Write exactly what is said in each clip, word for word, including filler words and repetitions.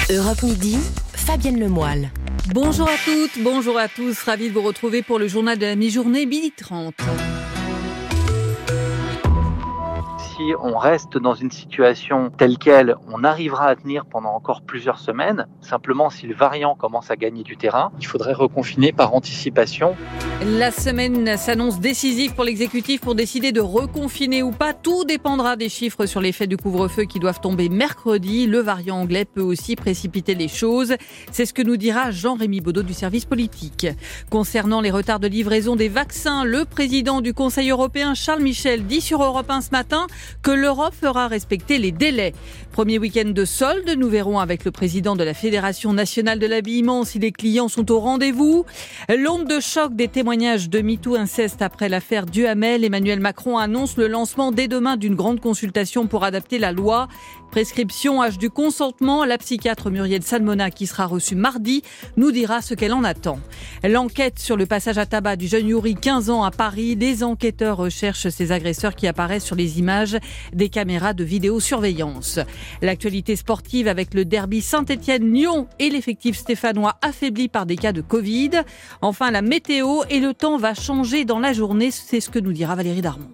Europe Midi, Fabienne Lemoyle. Bonjour à toutes, bonjour à tous, ravi de vous retrouver pour le journal de la mi-journée, midi trente. Si on reste dans une situation telle qu'elle, on arrivera à tenir pendant encore plusieurs semaines. Simplement, si le variant commence à gagner du terrain, il faudrait reconfiner par anticipation. La semaine s'annonce décisive pour l'exécutif pour décider de reconfiner ou pas. Tout dépendra des chiffres sur l'effet du couvre-feu qui doivent tomber mercredi. Le variant anglais peut aussi précipiter les choses. C'est ce que nous dira Jean-Rémy Baudot du service politique. Concernant les retards de livraison des vaccins, le président du Conseil européen Charles Michel dit sur Europe un ce matin que l'Europe fera respecter les délais. Premier week-end de solde, nous verrons avec le président de la Fédération nationale de l'habillement si les clients sont au rendez-vous. L'onde de choc des témoignages de MeToo inceste après l'affaire Duhamel. Emmanuel Macron annonce le lancement dès demain d'une grande consultation pour adapter la loi. Prescription, âge du consentement. La psychiatre Muriel Salmona, qui sera reçue mardi, nous dira ce qu'elle en attend. L'enquête sur le passage à tabac du jeune Yuri, quinze ans, à Paris. Les enquêteurs recherchent ces agresseurs qui apparaissent sur les images des caméras de vidéosurveillance. L'actualité sportive avec le derby Saint-Étienne-Lyon et l'effectif stéphanois affaibli par des cas de Covid. Enfin, la météo et le temps va changer dans la journée. C'est ce que nous dira Valérie Darmon.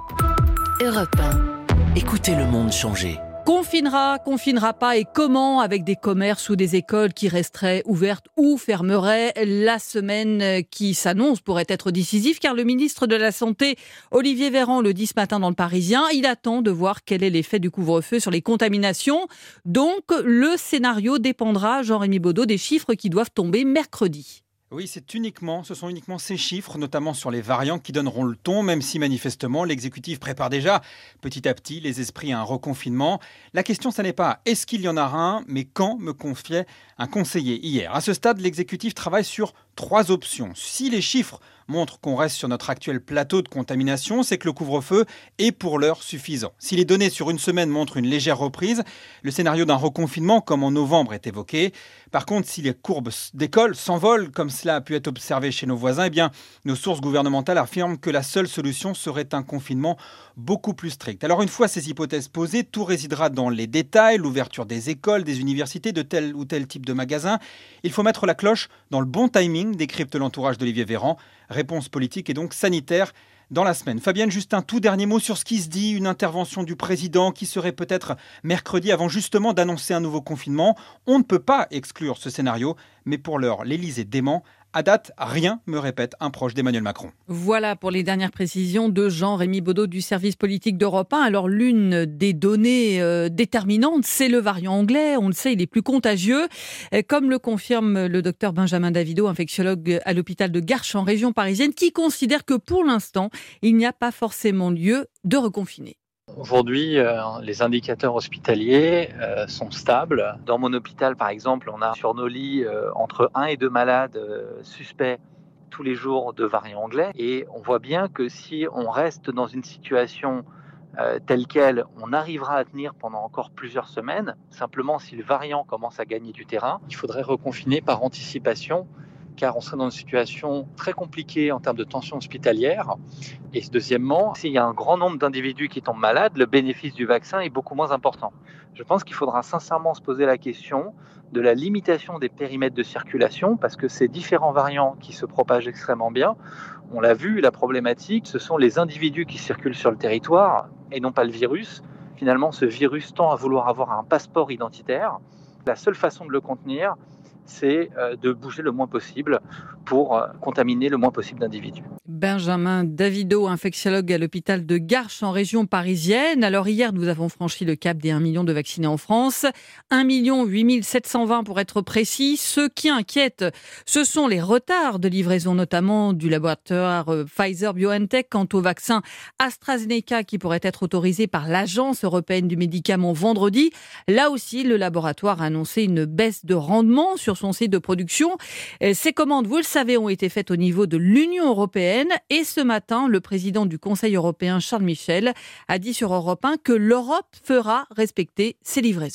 Europe un. Écoutez le monde changer. Confinera, confinera pas et comment avec des commerces ou des écoles qui resteraient ouvertes ou fermeraient. La semaine qui s'annonce pourrait être décisive car le ministre de la Santé, Olivier Véran, le dit ce matin dans Le Parisien. Il attend de voir quel est l'effet du couvre-feu sur les contaminations. Donc le scénario dépendra, Jean-Rémy Baudot, des chiffres qui doivent tomber mercredi. Oui, c'est uniquement, ce sont uniquement ces chiffres, notamment sur les variants, qui donneront le ton, même si manifestement l'exécutif prépare déjà petit à petit les esprits à un reconfinement. La question, ce n'est pas est-ce qu'il y en aura un, mais quand, me confiait un conseiller hier. À ce stade, l'exécutif travaille sur trois options. Si les chiffres montrent qu'on reste sur notre actuel plateau de contamination, c'est que le couvre-feu est pour l'heure suffisant. Si les données sur une semaine montrent une légère reprise, le scénario d'un reconfinement comme en novembre est évoqué. Par contre, si les courbes d'école s'envolent, comme cela a pu être observé chez nos voisins, eh bien, nos sources gouvernementales affirment que la seule solution serait un confinement beaucoup plus strict. Alors une fois ces hypothèses posées, tout résidera dans les détails, l'ouverture des écoles, des universités, de tel ou tel type de magasin. Il faut mettre la cloche dans le bon timing, décrypte l'entourage d'Olivier Véran. Réponse politique et donc sanitaire dans la semaine. Fabienne, juste un tout dernier mot sur ce qui se dit, une intervention du président qui serait peut-être mercredi avant justement d'annoncer un nouveau confinement. On ne peut pas exclure ce scénario, mais pour l'heure, l'Élysée dément. À date, rien, me répète un proche d'Emmanuel Macron. Voilà pour les dernières précisions de Jean-Rémy Baudot du service politique d'Europe un. Alors l'une des données euh, déterminantes, c'est le variant anglais. On le sait, il est plus contagieux. Comme le confirme le docteur Benjamin Davido, infectiologue à l'hôpital de Garches en région parisienne, qui considère que pour l'instant, il n'y a pas forcément lieu de reconfiner. Aujourd'hui, euh, les indicateurs hospitaliers euh, sont stables. Dans mon hôpital, par exemple, on a sur nos lits euh, entre un et deux malades euh, suspects tous les jours de variant anglais. Et on voit bien que si on reste dans une situation euh, telle qu'elle, on arrivera à tenir pendant encore plusieurs semaines. Simplement, si le variant commence à gagner du terrain, il faudrait reconfiner par anticipation, car on serait dans une situation très compliquée en termes de tension hospitalière. Et deuxièmement, s'il y a un grand nombre d'individus qui tombent malades, le bénéfice du vaccin est beaucoup moins important. Je pense qu'il faudra sincèrement se poser la question de la limitation des périmètres de circulation, parce que ces différents variants qui se propagent extrêmement bien, on l'a vu, la problématique, ce sont les individus qui circulent sur le territoire et non pas le virus. Finalement, ce virus tend à vouloir avoir un passeport identitaire. La seule façon de le contenir, c'est de bouger le moins possible pour contaminer le moins possible d'individus. Benjamin Davido, infectiologue à l'hôpital de Garches en région parisienne. Alors hier, nous avons franchi le cap des un million de vaccinés en France. un million huit mille sept cent vingt pour être précis. Ce qui inquiète, ce sont les retards de livraison, notamment du laboratoire Pfizer-BioNTech quant au vaccin AstraZeneca qui pourrait être autorisé par l'Agence européenne du médicament vendredi. Là aussi, le laboratoire a annoncé une baisse de rendement sur son site de production. Ces commandes, vous le savez, ont été faites au niveau de l'Union européenne. Et ce matin, le président du Conseil européen, Charles Michel, a dit sur Europe un que l'Europe fera respecter ses livraisons.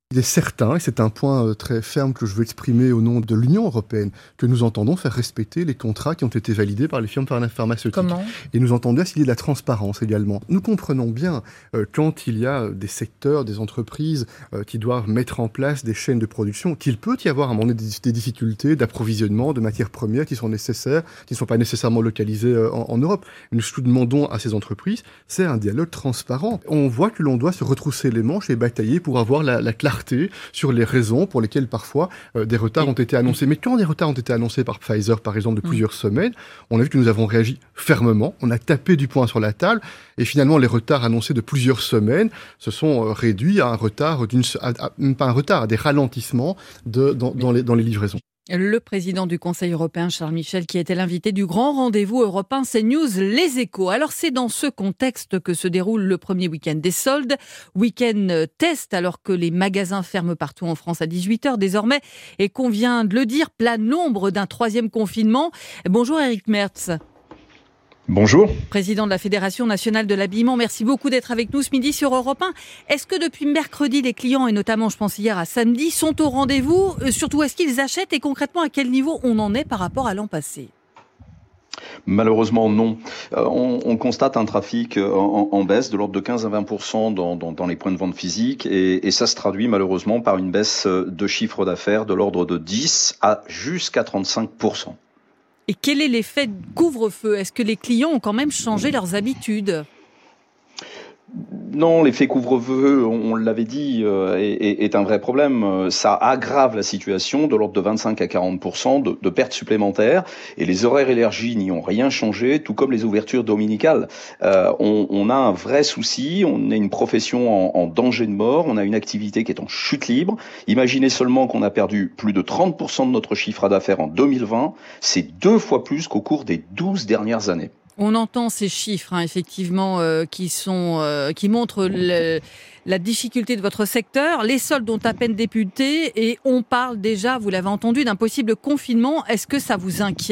Il est certain, et c'est un point très ferme que je veux exprimer au nom de l'Union européenne, que nous entendons faire respecter les contrats qui ont été validés par les firmes pharmaceutiques. Comment ? Et nous entendons qu'il y ait de la transparence également. Nous comprenons bien euh, quand il y a des secteurs, des entreprises euh, qui doivent mettre en place des chaînes de production, qu'il peut y avoir à un moment donné des, des difficultés d'approvisionnement de matières premières qui sont nécessaires, qui ne sont pas nécessairement localisées euh, en, en Europe. Nous demandons à ces entreprises, c'est un dialogue transparent. On voit que l'on doit se retrousser les manches et batailler pour avoir la, la clarté sur les raisons pour lesquelles parfois euh, des retards ont été annoncés. Mais quand des retards ont été annoncés par Pfizer, par exemple, de plusieurs mmh. semaines, on a vu que nous avons réagi fermement, on a tapé du poing sur la table, et finalement les retards annoncés de plusieurs semaines se sont euh, réduits à un retard, d'une, à, à, pas un retard, à des ralentissements de, dans, dans, les, dans les livraisons. Le président du Conseil européen, Charles Michel, qui était l'invité du grand rendez-vous européen CNews Les Échos. Alors c'est dans ce contexte que se déroule le premier week-end des soldes. Week-end test alors que les magasins ferment partout en France à dix-huit heures désormais. Et qu'on vient de le dire, plane l'ombre d'un troisième confinement. Bonjour Éric Merz. Bonjour. Président de la Fédération nationale de l'habillement, merci beaucoup d'être avec nous ce midi sur Europe un. Est-ce que depuis mercredi, les clients, et notamment je pense hier à samedi, sont au rendez-vous ? euh, Surtout, est-ce qu'ils achètent et concrètement, à quel niveau on en est par rapport à l'an passé ? Malheureusement, non. Euh, on, on constate un trafic en, en baisse de l'ordre de quinze à vingt pour cent dans, dans, dans les points de vente physiques et, et ça se traduit malheureusement par une baisse de chiffre d'affaires de l'ordre de dix à jusqu'à trente-cinq pour cent. Et quel est l'effet de couvre-feu ? Est-ce que les clients ont quand même changé leurs habitudes ? Non, l'effet couvre-feu, on l'avait dit, euh, est, est un vrai problème. Ça aggrave la situation de l'ordre de vingt-cinq à quarante pour cent de, de pertes supplémentaires. Et les horaires élargis n'y ont rien changé, tout comme les ouvertures dominicales. Euh, on, on a un vrai souci, on a une profession en, en danger de mort, on a une activité qui est en chute libre. Imaginez seulement qu'on a perdu plus de trente pour cent de notre chiffre d'affaires en deux mille vingt. C'est deux fois plus qu'au cours des douze dernières années. On entend ces chiffres, hein, effectivement, euh, qui sont, euh, qui montrent le, la difficulté de votre secteur. Les soldes ont à peine débuté et on parle déjà, vous l'avez entendu, d'un possible confinement. Est-ce que ça vous inquiète ?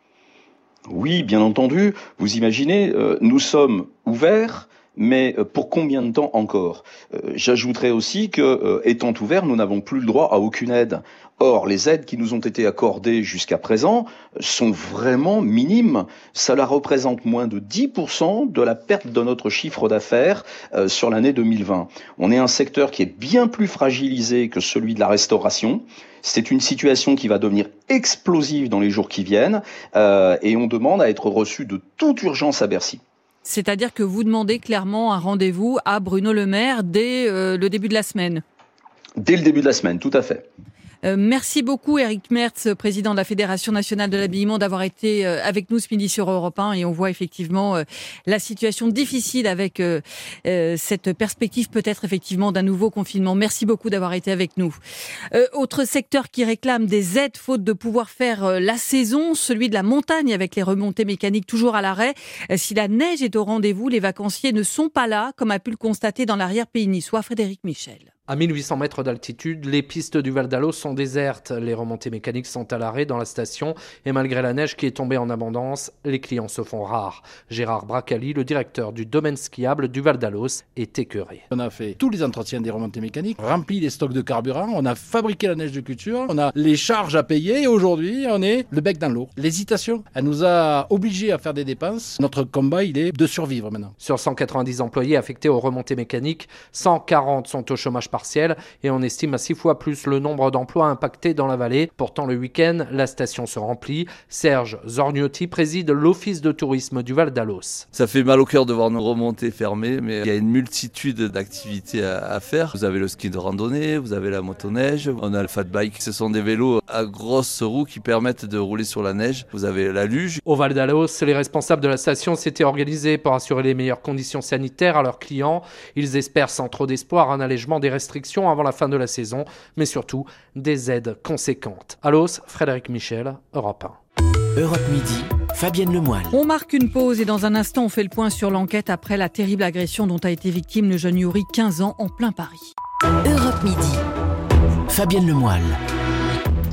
Oui, bien entendu. Vous imaginez, euh, nous sommes ouverts. Mais pour combien de temps encore ? euh, J'ajouterais aussi que, euh, étant ouverts, nous n'avons plus le droit à aucune aide. Or, les aides qui nous ont été accordées jusqu'à présent sont vraiment minimes. Cela représente moins de dix pour cent de la perte de notre chiffre d'affaires euh, sur l'année deux mille vingt. On est un secteur qui est bien plus fragilisé que celui de la restauration. C'est une situation qui va devenir explosive dans les jours qui viennent euh, et on demande à être reçu de toute urgence à Bercy. C'est-à-dire que vous demandez clairement un rendez-vous à Bruno Le Maire dès euh, le début de la semaine. Dès le début de la semaine, tout à fait. Euh, merci beaucoup Éric Merz, président de la Fédération nationale de l'habillement, d'avoir été euh, avec nous ce midi sur Europe un. Et on voit effectivement euh, la situation difficile avec euh, euh, cette perspective peut-être effectivement d'un nouveau confinement. Merci beaucoup d'avoir été avec nous. Euh, autre secteur qui réclame des aides faute de pouvoir faire euh, la saison, celui de la montagne avec les remontées mécaniques toujours à l'arrêt. Euh, si la neige est au rendez-vous, les vacanciers ne sont pas là, comme a pu le constater dans l'arrière-pays niçois Frédéric Michel. À mille huit cents mètres d'altitude, les pistes du Val d'Alos sont désertes. Les remontées mécaniques sont à l'arrêt dans la station et malgré la neige qui est tombée en abondance, les clients se font rares. Gérard Bracali, le directeur du domaine skiable du Val d'Alos, est écœuré. On a fait tous les entretiens des remontées mécaniques, rempli les stocks de carburant, on a fabriqué la neige de culture, on a les charges à payer et aujourd'hui on est le bec dans l'eau. L'hésitation, elle nous a obligés à faire des dépenses. Notre combat, il est de survivre maintenant. Sur cent quatre-vingt-dix employés affectés aux remontées mécaniques, cent quarante sont au chômage partiel et on estime à six fois plus le nombre d'emplois impactés dans la vallée. Pourtant, le week-end, la station se remplit. Serge Zorgnotti préside l'office de tourisme du Val d'Alos. Ça fait mal au cœur de voir nos remontées fermées, mais il y a une multitude d'activités à, à faire. Vous avez le ski de randonnée, vous avez la motoneige, on a le fat bike. Ce sont des vélos à grosses roues qui permettent de rouler sur la neige. Vous avez la luge. Au Val d'Alos, les responsables de la station s'étaient organisés pour assurer les meilleures conditions sanitaires à leurs clients. Ils espèrent sans trop d'espoir un allègement des restrictions avant la fin de la saison, mais surtout des aides conséquentes. Alos, Frédéric Michel, Europe un. Europe Midi, Fabienne Lemoyle. On marque une pause et dans un instant, on fait le point sur l'enquête après la terrible agression dont a été victime le jeune Yuri, quinze ans, en plein Paris. Europe Midi, Fabienne Lemoyle.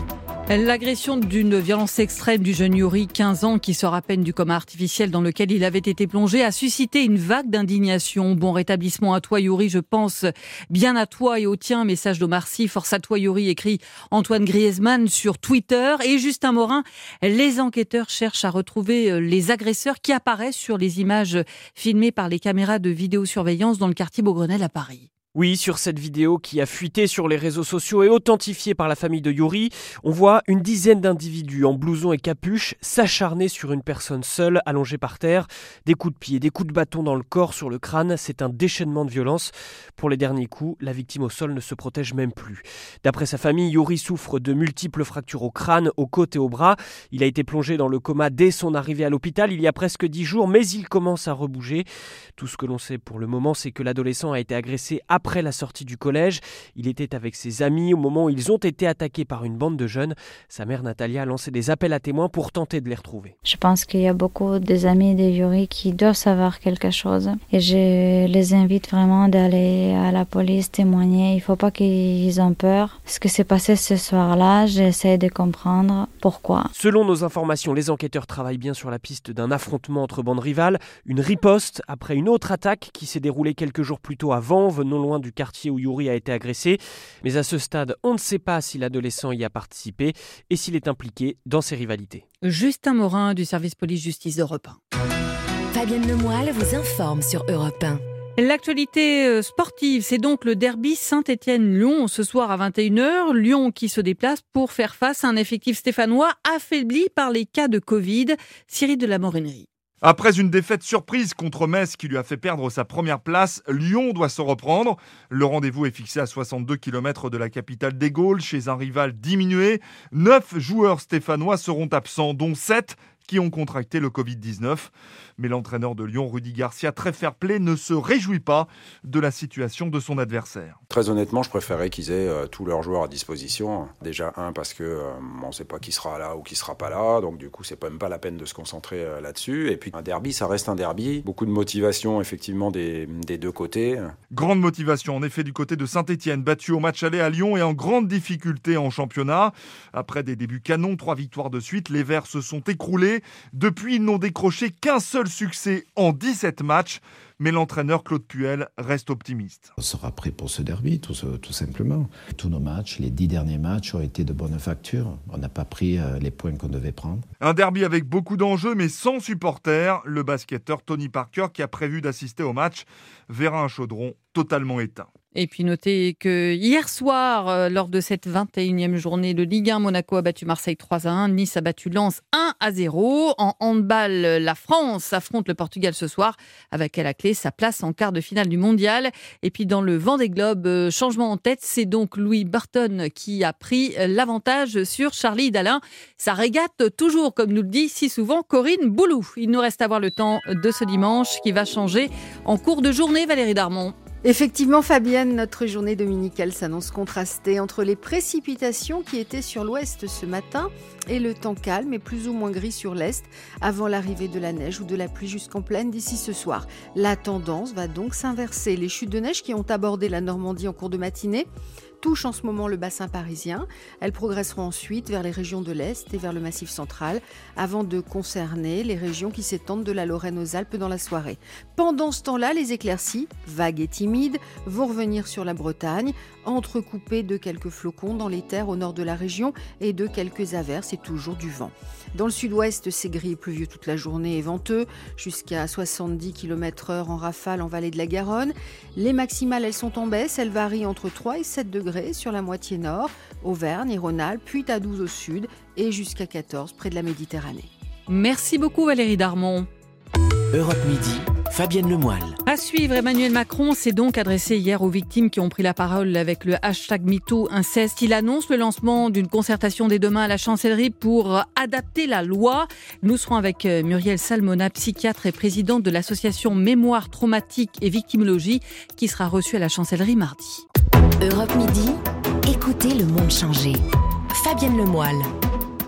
L'agression d'une violence extrême du jeune Yuri, quinze ans, qui sort à peine du coma artificiel dans lequel il avait été plongé, a suscité une vague d'indignation. Bon rétablissement à toi, Yuri, je pense bien à toi et au tien. Message d'Omar Sy, force à toi, Yuri, écrit Antoine Griezmann sur Twitter. Et Justin Morin, les enquêteurs cherchent à retrouver les agresseurs qui apparaissent sur les images filmées par les caméras de vidéosurveillance dans le quartier Beaugrenelle à Paris. Oui, sur cette vidéo qui a fuité sur les réseaux sociaux et authentifiée par la famille de Yuri, on voit une dizaine d'individus en blouson et capuche s'acharner sur une personne seule, allongée par terre. Des coups de pied, des coups de bâton dans le corps, sur le crâne, c'est un déchaînement de violence. Pour les derniers coups, la victime au sol ne se protège même plus. D'après sa famille, Yuri souffre de multiples fractures au crâne, aux côtes et aux bras. Il a été plongé dans le coma dès son arrivée à l'hôpital il y a presque dix jours, mais il commence à rebouger. Tout ce que l'on sait pour le moment, c'est que l'adolescent a été agressé après Après la sortie du collège. Il était avec ses amis au moment où ils ont été attaqués par une bande de jeunes. Sa mère Natalia a lancé des appels à témoins pour tenter de les retrouver. Je pense qu'il y a beaucoup des amis de Yuri qui doivent savoir quelque chose. Et je les invite vraiment d'aller à la police témoigner. Il ne faut pas qu'ils aient peur. Ce qui s'est passé ce soir-là, j'essaie de comprendre pourquoi. Selon nos informations, les enquêteurs travaillent bien sur la piste d'un affrontement entre bandes rivales. Une riposte après une autre attaque qui s'est déroulée quelques jours plus tôt à Vanves, non loin du quartier où Yuri a été agressé. Mais à ce stade, on ne sait pas si l'adolescent y a participé et s'il est impliqué dans ces rivalités. Justin Morin du service police-justice d'Europe un. Fabienne Lemoyle vous informe sur Europe un. L'actualité sportive, c'est donc le derby Saint-Étienne-Lyon ce soir à vingt et une heures. Lyon qui se déplace pour faire face à un effectif stéphanois affaibli par les cas de Covid. Cyril de la Morinerie. Après une défaite surprise contre Metz qui lui a fait perdre sa première place, Lyon doit se reprendre. Le rendez-vous est fixé à soixante-deux kilomètres de la capitale des Gaules, chez un rival diminué. Neuf joueurs stéphanois seront absents, dont sept qui ont contracté le covid dix-neuf. Mais l'entraîneur de Lyon, Rudy Garcia, très fair-play, ne se réjouit pas de la situation de son adversaire. Très honnêtement, je préférais qu'ils aient euh, tous leurs joueurs à disposition. Déjà, un, parce que euh, on ne sait pas qui sera là ou qui ne sera pas là, donc du coup, c'est même pas la peine de se concentrer euh, là-dessus. Et puis, un derby, ça reste un derby. Beaucoup de motivation, effectivement, des, des deux côtés. Grande motivation, en effet, du côté de Saint-Étienne, battu au match aller à Lyon et en grande difficulté en championnat. Après des débuts canons, trois victoires de suite, les Verts se sont écroulés. Depuis, ils n'ont décroché qu'un seul succès en dix-sept matchs. Mais l'entraîneur Claude Puel reste optimiste. On sera prêt pour ce derby, tout, tout simplement. Tous nos matchs, les dix derniers matchs ont été de bonne facture. On n'a pas pris euh, les points qu'on devait prendre. Un derby avec beaucoup d'enjeux, mais sans supporters. Le basketteur Tony Parker, qui a prévu d'assister au match, verra un chaudron totalement éteint. Et puis notez que hier soir, euh, lors de cette vingt et unième journée de Ligue un, Monaco a battu Marseille trois à un, Nice a battu Lens un à zéro. En handball, la France affronte le Portugal ce soir, avec à la clé sa place en quart de finale du mondial. Et puis dans le Vendée Globe, euh, changement en tête, c'est donc Louis Burton qui a pris l'avantage sur Charlie Dalin. Ça régate toujours, comme nous le dit si souvent Corinne Boulou. Il nous reste à voir le temps de ce dimanche qui va changer en cours de journée, Valérie Darmon. Effectivement, Fabienne, notre journée dominicale s'annonce contrastée entre les précipitations qui étaient sur l'ouest ce matin et le temps calme et plus ou moins gris sur l'est avant l'arrivée de la neige ou de la pluie jusqu'en plaine d'ici ce soir. La tendance va donc s'inverser. Les chutes de neige qui ont abordé la Normandie en cours de matinée touchent en ce moment le bassin parisien. Elles progresseront ensuite vers les régions de l'Est et vers le Massif central, avant de concerner les régions qui s'étendent de la Lorraine aux Alpes dans la soirée. Pendant ce temps-là, les éclaircies, vagues et timides, vont revenir sur la Bretagne, entrecoupées de quelques flocons dans les terres au nord de la région et de quelques averses et toujours du vent. Dans le sud-ouest, c'est gris et pluvieux toute la journée et venteux, jusqu'à soixante-dix kilomètres heure en rafale en vallée de la Garonne. Les maximales, elles sont en baisse, elles varient entre trois et sept degrés sur la moitié nord, Auvergne et Rhône-Alpes, puis à douze au sud et jusqu'à quatorze près de la Méditerranée. Merci beaucoup Valérie Darmon. Europe Midi, Fabienne Lemoyle. À suivre, Emmanuel Macron s'est donc adressé hier aux victimes qui ont pris la parole avec le hashtag MeToo Inceste. Il annonce le lancement d'une concertation dès demain à la chancellerie pour adapter la loi. Nous serons avec Muriel Salmona, psychiatre et présidente de l'association Mémoire Traumatique et Victimologie, qui sera reçue à la chancellerie mardi. Europe Midi, écoutez le monde changer. Fabienne Lemoyle.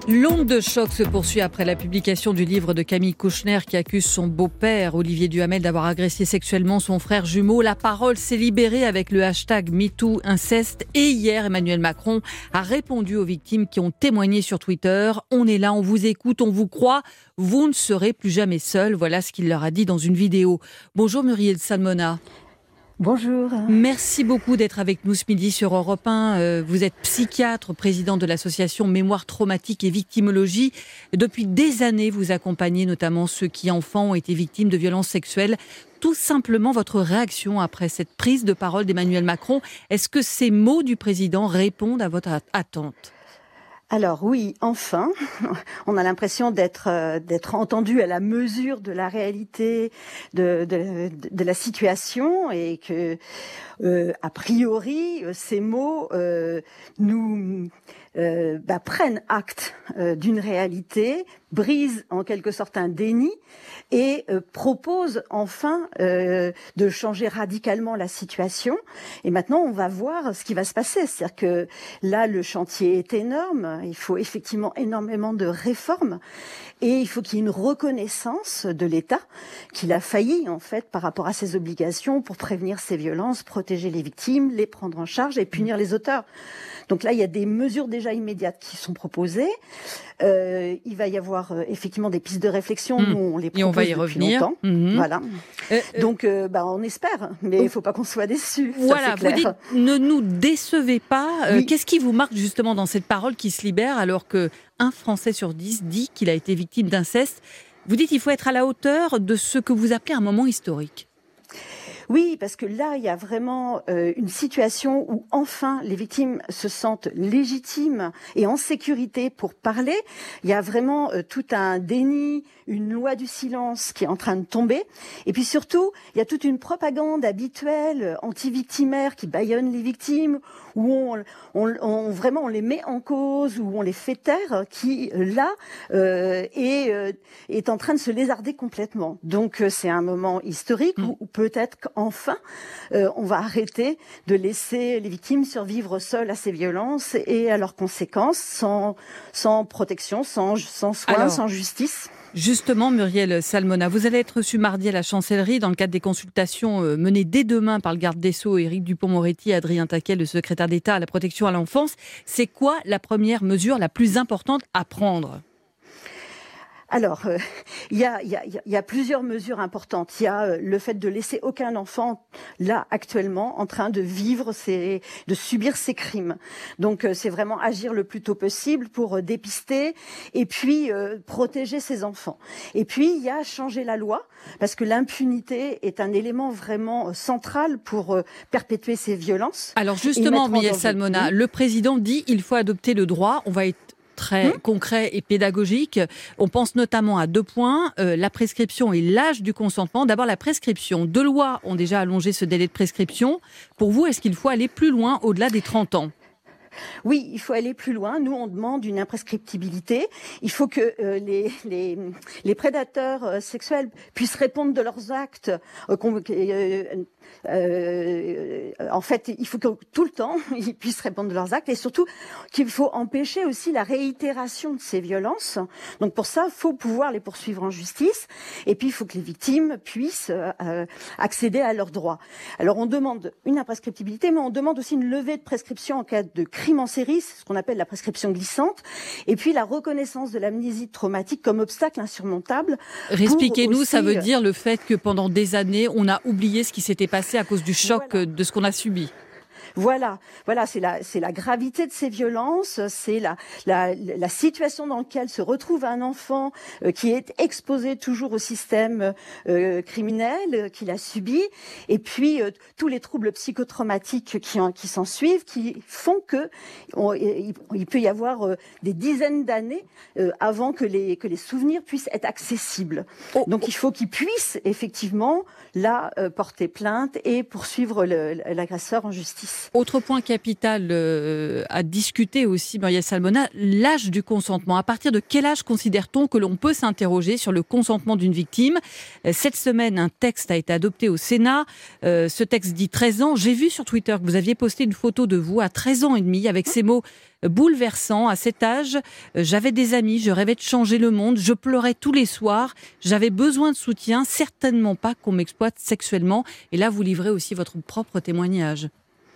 L'onde de choc se poursuit après la publication du livre de Camille Kouchner qui accuse son beau-père, Olivier Duhamel, d'avoir agressé sexuellement son frère jumeau. La parole s'est libérée avec le hashtag MeTooInceste et hier, Emmanuel Macron a répondu aux victimes qui ont témoigné sur Twitter. On est là, on vous écoute, on vous croit, vous ne serez plus jamais seul. Voilà ce qu'il leur a dit dans une vidéo. Bonjour Muriel Salmona. Bonjour. Merci beaucoup d'être avec nous ce midi sur Europe un. Vous êtes psychiatre, président de l'association Mémoire Traumatique et Victimologie. Depuis des années, vous accompagnez notamment ceux qui, enfants, ont été victimes de violences sexuelles. Tout simplement, votre réaction après cette prise de parole d'Emmanuel Macron, est-ce que ces mots du président répondent à votre attente ? Alors oui, enfin, on a l'impression d'être euh, d'être entendu à la mesure de la réalité de de, de la situation et que euh, a priori ces mots euh, nous euh, bah, prennent acte euh, d'une réalité, brisent en quelque sorte un déni et euh, proposent enfin euh, de changer radicalement la situation. Et maintenant, on va voir ce qui va se passer. C'est-à-dire que là, le chantier est énorme. Il faut effectivement énormément de réformes et il faut qu'il y ait une reconnaissance de l'État qu'il a failli en fait par rapport à ses obligations pour prévenir ces violences, protéger les victimes, les prendre en charge et punir les auteurs. Donc là, il y a des mesures déjà immédiates qui sont proposées. Euh, il va y avoir euh, effectivement des pistes de réflexion. Mmh. Nous, on les propose et on va y depuis revenir. longtemps. Mmh. Voilà. Euh, Donc, euh, bah, on espère, mais il ne faut pas qu'on soit déçus. Voilà, ça, vous dites, ne nous décevez pas. Euh, Oui. Qu'est-ce qui vous marque justement dans cette parole qui se libère alors qu'un Français sur dix dit qu'il a été victime d'inceste ? Vous dites qu'il faut être à la hauteur de ce que vous appelez un moment historique. Oui, parce que là, il y a vraiment euh, une situation où enfin les victimes se sentent légitimes et en sécurité pour parler. Il y a vraiment euh, tout un déni, une loi du silence qui est en train de tomber. Et puis surtout, il y a toute une propagande habituelle, anti-victimaire, qui bâillonne les victimes, où on, on, on vraiment on les met en cause, où on les fait taire, qui là euh, est, euh, est en train de se lézarder complètement. Donc euh, c'est un moment historique où, où peut-être qu'enfin euh, on va arrêter de laisser les victimes survivre seules à ces violences et à leurs conséquences, sans, sans protection, sans, sans soins, Alors, sans justice. Justement, Muriel Salmona, vous allez être reçue mardi à la Chancellerie dans le cadre des consultations menées dès demain par le garde des Sceaux, Éric Dupond-Moretti et Adrien Taquet, le secrétaire d'État à la protection à l'enfance. C'est quoi la première mesure la plus importante à prendre ? Alors, euh, il y, a, y, a, y a plusieurs mesures importantes. Il y a euh, le fait de laisser aucun enfant, là, actuellement, en train de vivre, ses, de subir ces crimes. Donc, euh, c'est vraiment agir le plus tôt possible pour euh, dépister et puis euh, protéger ces enfants. Et puis, il y a changer la loi, parce que l'impunité est un élément vraiment euh, central pour euh, perpétuer ces violences. Alors, justement, Muriel Salmona, le président dit qu'il faut adopter le droit. On va être très mmh. concret et pédagogique. On pense notamment à deux points, euh, la prescription et l'âge du consentement. D'abord, la prescription. Deux lois ont déjà allongé ce délai de prescription. Pour vous, est-ce qu'il faut aller plus loin, au-delà des trente ans ? Oui, il faut aller plus loin. Nous, on demande une imprescriptibilité. Il faut que euh, les, les, les prédateurs euh, sexuels puissent répondre de leurs actes. Euh, euh, euh, en fait, il faut que tout le temps, ils puissent répondre de leurs actes. Et surtout, qu'il faut empêcher aussi la réitération de ces violences. Donc pour ça, il faut pouvoir les poursuivre en justice. Et puis, il faut que les victimes puissent euh, accéder à leurs droits. Alors, on demande une imprescriptibilité, mais on demande aussi une levée de prescription en cas de crime en série, c'est ce qu'on appelle la prescription glissante, et puis la reconnaissance de l'amnésie traumatique comme obstacle insurmontable. Expliquez-nous, aussi... ça veut dire le fait que pendant des années, on a oublié ce qui s'était passé à cause du choc voilà. de ce qu'on a subi. Voilà, voilà, c'est la, c'est la gravité de ces violences, c'est la, la, la situation dans laquelle se retrouve un enfant euh, qui est exposé toujours au système euh, criminel euh, qu'il a subi, et puis euh, tous les troubles psychotraumatiques qui, en, qui s'en suivent, qui font que on, il, il peut y avoir euh, des dizaines d'années euh, avant que les que les souvenirs puissent être accessibles. Oh, Donc oh. il faut qu'ils puissent effectivement là euh, porter plainte et poursuivre le, l'agresseur en justice. place. Autre point capital euh, à discuter aussi, Muriel Salmona, l'âge du consentement. À partir de quel âge considère-t-on que l'on peut s'interroger sur le consentement d'une victime ? Cette semaine, un texte a été adopté au Sénat. Euh, ce texte dit treize ans. J'ai vu sur Twitter que vous aviez posté une photo de vous à treize ans et demi avec ces mots bouleversants. À cet âge, j'avais des amis, je rêvais de changer le monde, je pleurais tous les soirs, j'avais besoin de soutien, certainement pas qu'on m'exploite sexuellement. Et là, vous livrez aussi votre propre témoignage.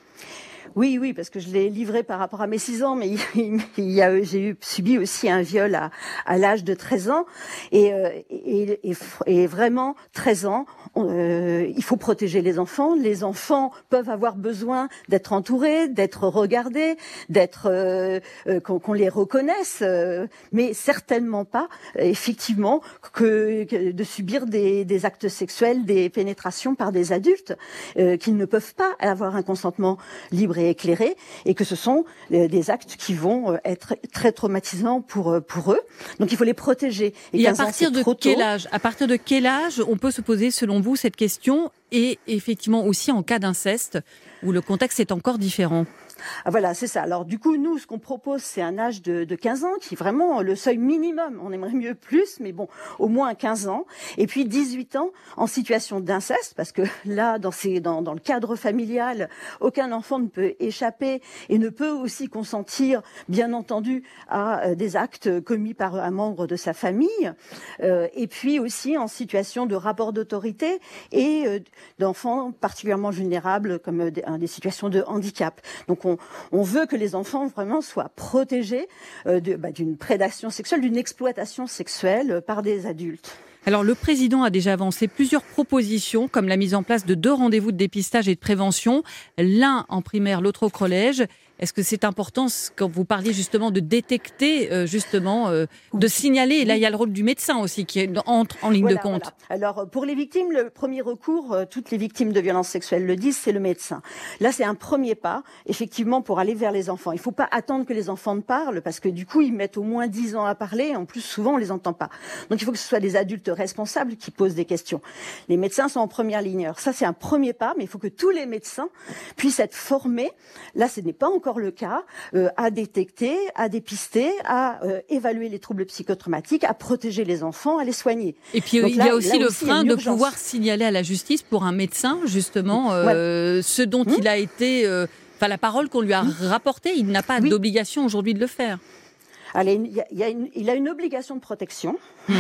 Oui, oui, parce que je l'ai livré par rapport à mes six ans, mais il, il y a, j'ai eu, subi aussi un viol à, à l'âge de treize ans. Et, et, et, et vraiment, treize ans, euh, il faut protéger les enfants. Les enfants peuvent avoir besoin d'être entourés, d'être regardés, d'être euh, euh, qu'on, qu'on les reconnaisse, euh, mais certainement pas, effectivement, que, que de subir des, des actes sexuels, des pénétrations par des adultes, euh, qu'ils ne peuvent pas avoir un consentement libre et éclairé, et que ce sont des actes qui vont être très traumatisants pour pour eux. Donc il faut les protéger. Et, et à partir de quel âge, à partir de quel âge on peut se poser, selon vous, cette question, et effectivement aussi en cas d'inceste où le contexte est encore différent? Ah, voilà, c'est ça. Alors du coup, nous, ce qu'on propose, c'est un âge de, de quinze ans, qui est vraiment le seuil minimum. On aimerait mieux plus, mais bon, au moins quinze ans. Et puis dix-huit ans en situation d'inceste, parce que là, dans, ces, dans, dans le cadre familial, aucun enfant ne peut échapper et ne peut aussi consentir, bien entendu, à euh, des actes commis par un membre de sa famille. Euh, et puis aussi en situation de rapport d'autorité et euh, d'enfants particulièrement vulnérables, comme euh, des, des situations de handicap. Donc on On, on veut que les enfants vraiment soient protégés euh, de, bah, d'une prédation sexuelle, d'une exploitation sexuelle par des adultes. Alors le président a déjà avancé plusieurs propositions, comme la mise en place de deux rendez-vous de dépistage et de prévention, l'un en primaire, l'autre au collège. Est-ce que c'est important, quand vous parliez justement de détecter, euh, justement, euh, de signaler, et là il y a le rôle du médecin aussi qui entre en ligne voilà, de compte. Voilà. Alors pour les victimes, le premier recours, euh, toutes les victimes de violences sexuelles le disent, c'est le médecin. Là c'est un premier pas, effectivement, pour aller vers les enfants. Il ne faut pas attendre que les enfants ne parlent, parce que du coup ils mettent au moins dix ans à parler, et en plus souvent on les entend pas. Donc il faut que ce soit des adultes responsables qui posent des questions. Les médecins sont en première ligne. Alors ça c'est un premier pas, mais il faut que tous les médecins puissent être formés. Là ce n'est pas encore le cas, euh, à détecter, à dépister, à euh, évaluer les troubles psychotraumatiques, à protéger les enfants, à les soigner. Et puis donc, il y a aussi le aussi, frein de pouvoir signaler à la justice pour un médecin, justement, euh, ouais. ce dont mmh. il a été, enfin euh, la parole qu'on lui a mmh. rapportée, il n'a pas oui. d'obligation aujourd'hui de le faire. Allez, il, y a, il, y a une, il a une obligation de protection, mmh.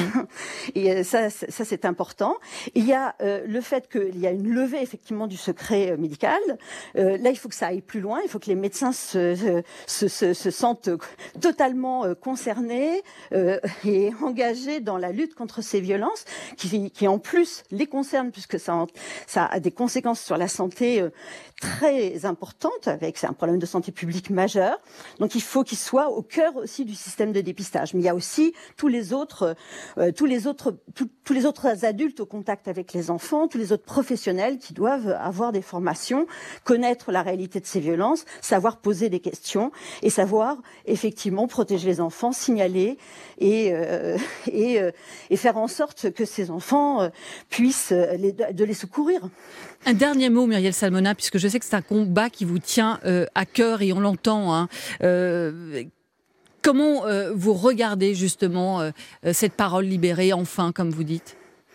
et ça, ça c'est important. Il y a euh, le fait qu'il y a une levée effectivement du secret médical. Euh, là, il faut que ça aille plus loin. Il faut que les médecins se, se, se, se sentent totalement euh, concernés euh, et engagés dans la lutte contre ces violences, qui, qui en plus les concernent, puisque ça, ça a des conséquences sur la santé euh, très importantes. Avec c'est un problème de santé publique majeur. Donc, il faut qu'ils soient au cœur aussi du système de dépistage, mais il y a aussi tous les autres, euh, tous les autres, tout, tous les autres adultes au contact avec les enfants, tous les autres professionnels qui doivent avoir des formations, connaître la réalité de ces violences, savoir poser des questions et savoir effectivement protéger les enfants, signaler et euh, et, euh, et faire en sorte que ces enfants euh, puissent les, de les secourir. Un dernier mot, Muriel Salmona, puisque je sais que c'est un combat qui vous tient euh, à cœur et on l'entend. Hein, euh, Comment euh, vous regardez justement euh, cette parole libérée, enfin, comme vous dites ?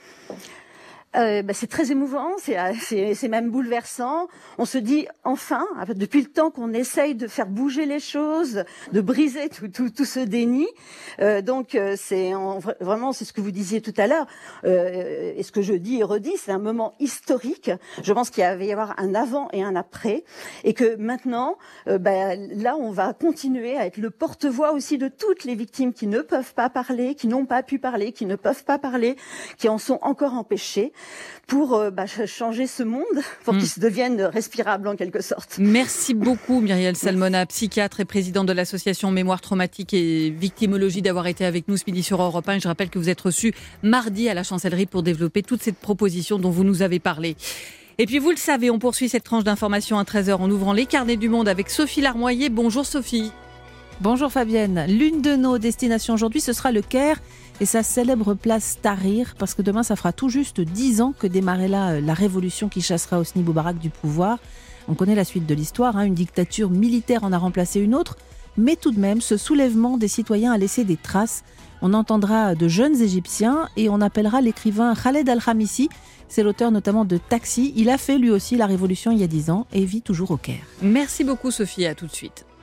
Euh, bah, c'est très émouvant, c'est, c'est, c'est même bouleversant. On se dit enfin, depuis le temps qu'on essaye de faire bouger les choses, de briser tout, tout, tout ce déni. Euh, donc euh, c'est en, vraiment, c'est ce que vous disiez tout à l'heure, euh, et ce que je dis et redis, c'est un moment historique. Je pense qu'il va y avoir un avant et un après, et que maintenant, euh, bah, là, on va continuer à être le porte-voix aussi de toutes les victimes qui ne peuvent pas parler, qui n'ont pas pu parler, qui ne peuvent pas parler, qui en sont encore empêchées, pour euh, bah, changer ce monde, pour mmh. qu'il se devienne respirable en quelque sorte. Merci beaucoup Muriel Salmona, psychiatre et présidente de l'association Mémoire Traumatique et Victimologie, d'avoir été avec nous ce midi sur Europe un. Je rappelle que vous êtes reçue mardi à la Chancellerie pour développer toute cette proposition dont vous nous avez parlé. Et puis vous le savez, on poursuit cette tranche d'information à treize heures en ouvrant les carnets du monde avec Sophie Larmoyer. Bonjour Sophie. Bonjour Fabienne. L'une de nos destinations aujourd'hui, ce sera le Caire et sa célèbre place Tahrir, parce que demain, ça fera tout juste dix ans que démarrait là la révolution qui chassera Hosni Moubarak du pouvoir. On connaît la suite de l'histoire, hein, une dictature militaire en a remplacé une autre, mais tout de même, ce soulèvement des citoyens a laissé des traces. On entendra de jeunes Égyptiens et on appellera l'écrivain Khaled Al-Khamisi. C'est l'auteur notamment de Taxi. Il a fait lui aussi la révolution il y a dix ans et vit toujours au Caire. Merci beaucoup Sophie, à tout de suite.